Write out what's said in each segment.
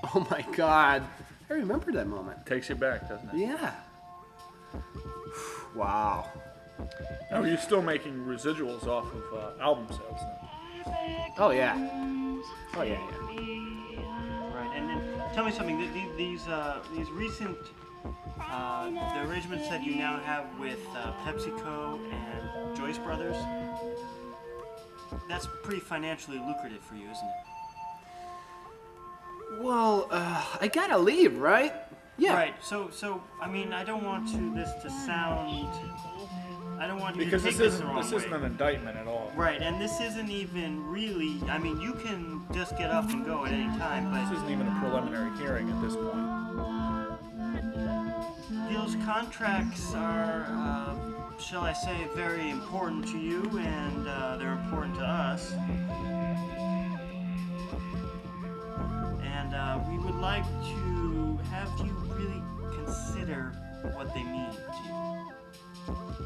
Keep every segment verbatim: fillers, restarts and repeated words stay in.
Oh my God. I remember that moment. Takes you back, doesn't it? Yeah. Wow. Oh, you're still making residuals off of uh, album sales then? Oh yeah. Oh yeah, yeah. Right, and then tell me something. th- th- These uh, these recent uh, the arrangements that you now have with uh, PepsiCo and Joyce Brothers. That's pretty financially lucrative for you, isn't it? Well, uh, I gotta leave, right? Yeah. Right. So, so I mean, I don't want to this to sound. I don't want you Because to take this this the isn't wrong this way. isn't an indictment at all. Right, and this isn't even really. I mean, you can just get up and go at any time, This but isn't even a preliminary hearing at this point. those contracts are, uh, shall I say, very important to you, and uh, they're important to us. And uh, we would like to have you really consider what they mean to you.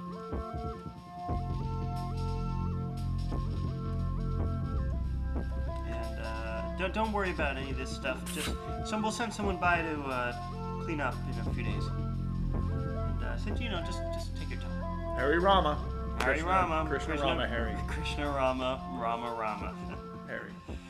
And uh, don't don't worry about any of this stuff. Just some we'll send someone by to uh, clean up in a few days. And uh, so you know, just just take your time. Harry Rama. Hari Krishna- Rama. Krishna Rama, Harry. Krishna Rama. Rama Rama. Harry.